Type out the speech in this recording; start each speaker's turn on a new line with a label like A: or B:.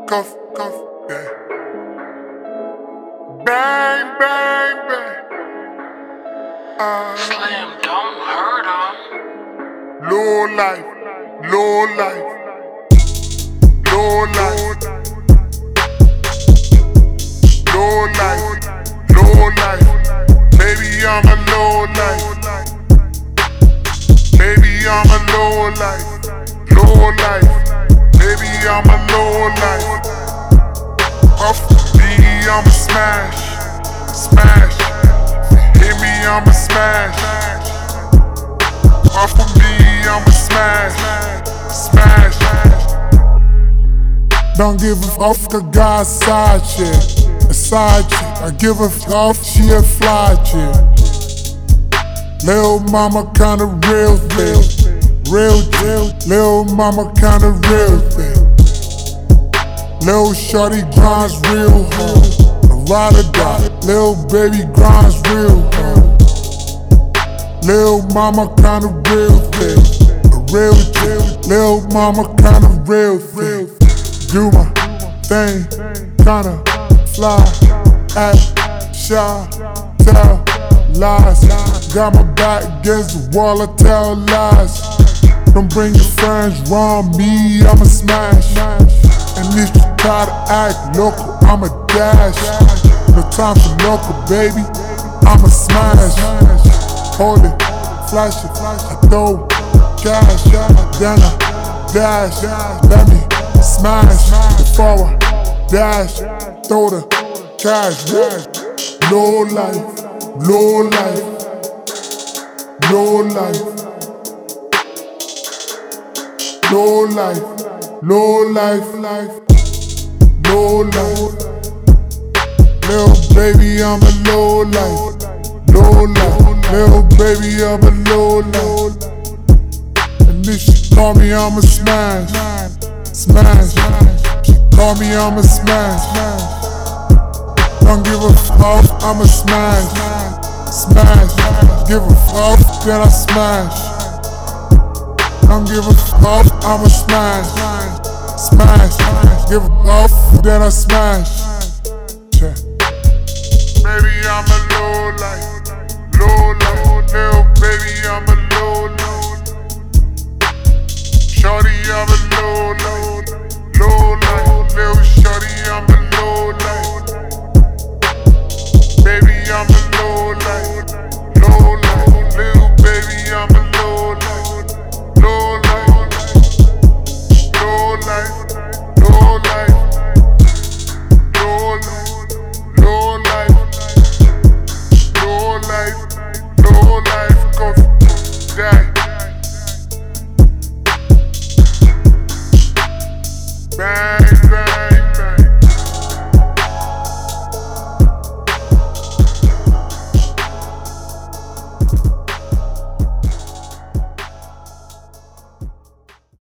A: yeah. Bang, bang, bang.
B: Slim, don't hurt him.
A: Low life, low life, low life, low life, low life. Baby, I'm a low life. Baby, I'm a low life, low life. Baby, I'm a low life. Off me, I'm a smash, smash. Hit me, I'm a smash. Off of me, I'm a smash, smash. Don't give a fuck, a guy side chick, a side chick. I give a fuck, she a fly chick. Lil' mama kinda real thing, real deal. Lil' mama kinda real thing. Lil' shorty grinds real hard, a ride or die. Lil' baby grinds real hard. Lil' mama kinda real thing, a real deal. Lil' mama kinda real thing. Do my thing, kinda fly, act shy, tell lies. Got my back against the wall, I tell lies. Don't bring your friends wrong, me, I'ma smash. And if you try to act local, I'ma dash. No time for local, baby, I'ma smash. Hold it, flash it, I throw cash, then I dash. Let me smash, forward, dash, throw the cash. Low life, low life, low life, low life, low life, low life. Lil' baby, I'm a low life, low life. Lil' baby, I'm a low life. And if she call me, I'ma smash, smash. She call me, I'ma smash. Don't give a fuck, I'ma smash, smash. Give a fuck, then I smash. Don't give a fuck, I'ma smash, smash. Give a fuck, then I smash. Baby, I'm a low life, low life. Lil' baby, I'm a low life. Shorty, I'm a low life, low life. Lil' shorty, I'm a low life. Baby, I'm a low life, low life. Lil' baby, I'm a low life, low life, low life, low life, low life, low life, low life, low life. Go die. Bang.